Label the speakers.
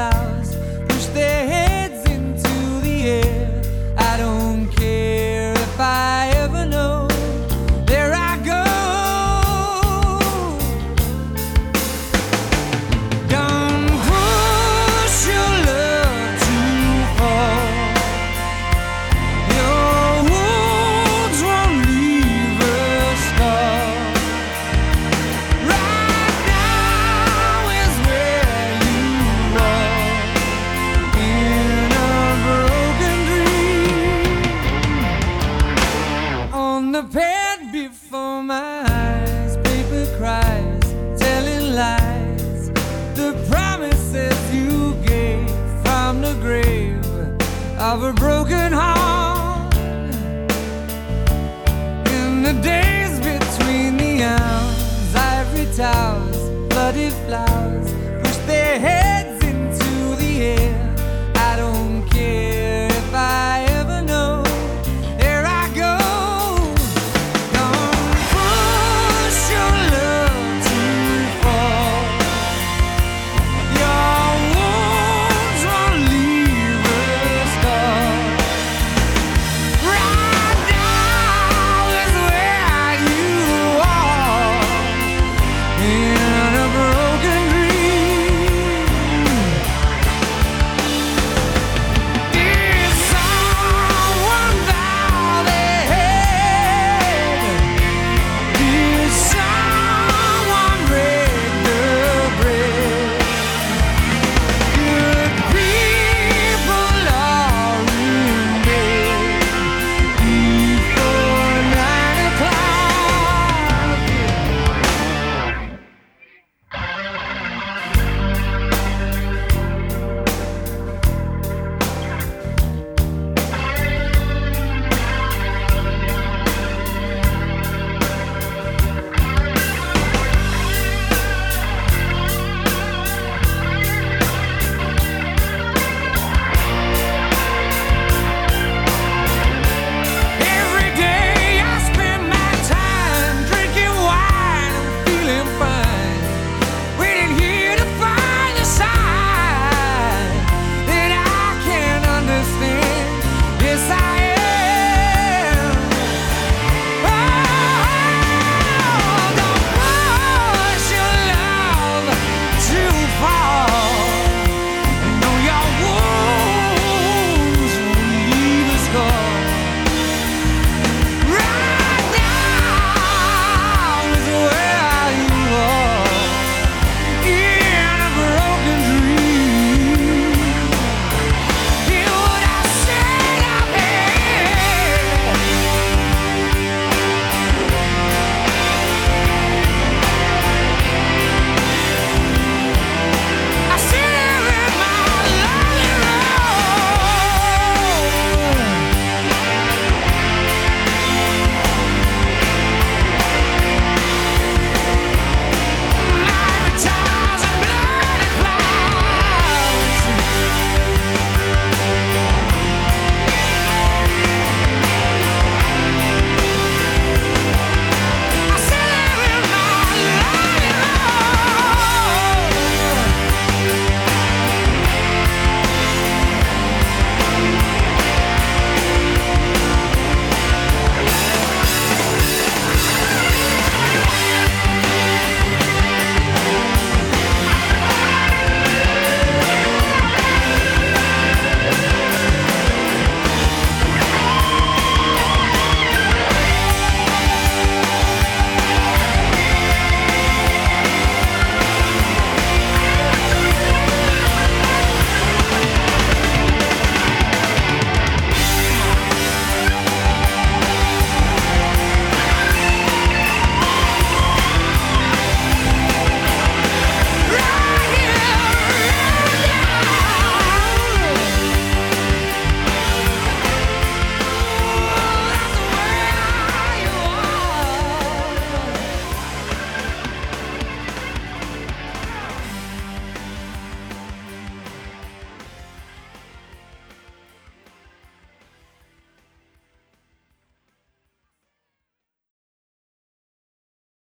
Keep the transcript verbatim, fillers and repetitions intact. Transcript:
Speaker 1: clouds, push their heads into the air. I don't care if I ever know. There I go. Don't push your love too far. Your wounds won't leave a scar. Right now is where you are, in a broken dream. On the pad before my eyes, paper cries, telling lies. The promises you gave from the grave of a broken heart. In the days between the hours, ivory towers, bloody flowers.